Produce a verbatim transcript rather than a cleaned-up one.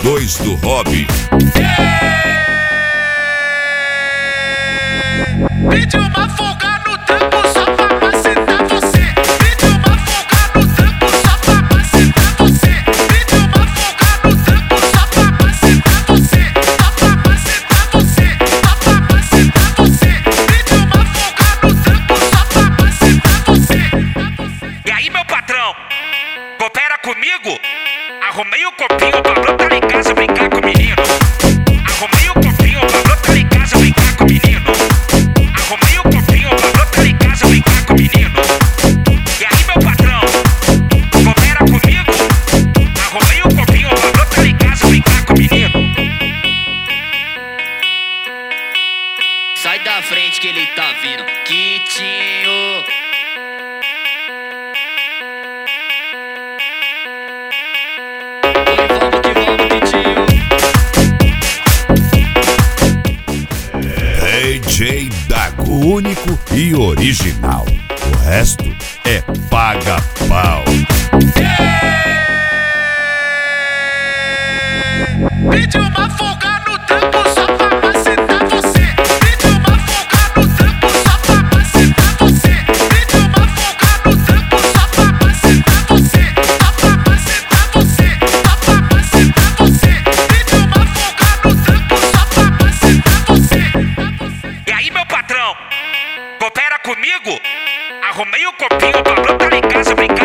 dois do hobby. Pedi uma folga no trampo só pra macetar você. Pedi uma folga no trampo só pra macetar você. Pedi uma folga no trampo só pra macetar você. Só pra macetar você. Só pra macetar você. Pedi uma folga no trampo só pra macetar você. E aí, meu patrão, coopera comigo? Arrumei o copinho pra brotar em casa brincar com o menino. Arrumei o copinho pra brotar em casa brincar com o menino. Arrumei o copinho pra brotar em casa brincar com o menino. E aí, meu patrão, coopera comigo? Arrumei o copinho pra brotar em casa brincar com o menino. Sai da frente que ele tá vindo, Quitinho. D J Dago, único e original. O resto é paga-pau. Pedi uma folga no trampo só pra macetar você. Pedi uma folga no trampo só pra macetar você. Pedi uma folga no trampo só pra macetar você. Só pra macetar você. Só pra macetar você. Pedi uma folga no trampo só pra macetar você. E aí, meu patrão, coopera comigo? Arrumei o copinho pra brotar em casa brincar